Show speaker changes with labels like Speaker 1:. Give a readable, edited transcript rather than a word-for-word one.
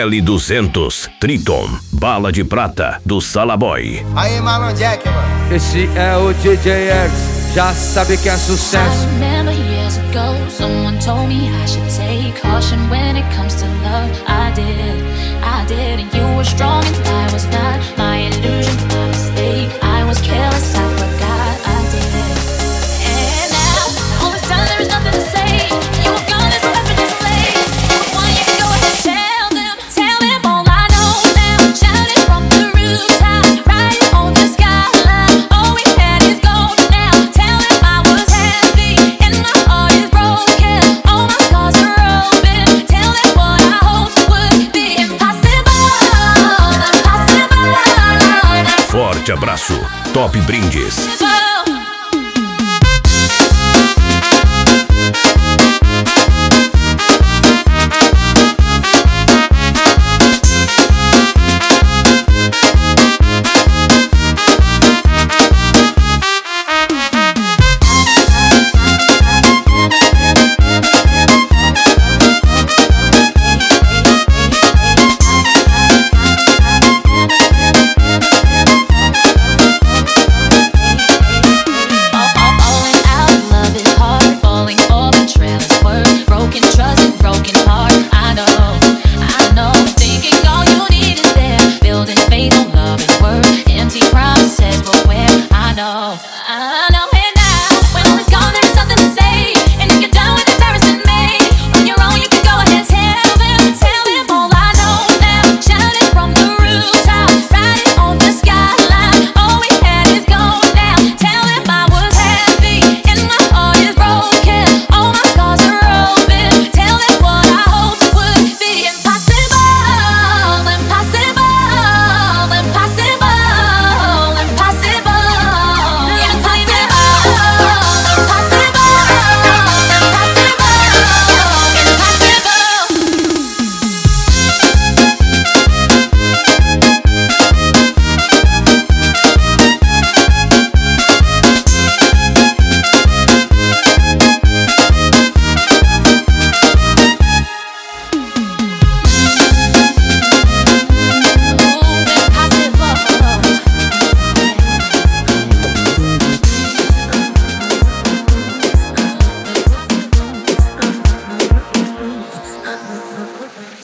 Speaker 1: L200 Triton, bala de prata do Salaboy.
Speaker 2: Aí, Marlon Jack, mano.
Speaker 3: Esse é o DJ X, já sabe que é sucesso.
Speaker 4: I remember years ago, someone told me I should take caution when it comes to love. I did, and you were strong and I was not. My illusion, my mistake. I was careless, I forgot I did. And now, all this time there is nothing to say. You were gone, there's no effortlessly. But why you go ahead, tell them all I know now. Shout it from the rooftop, right on the skyline. All we had is gold now. Tell them I was heavy and my heart is broken. All my scars are open. Tell them what I hoped would be impossible.
Speaker 1: Forte abraço, Top Brindes.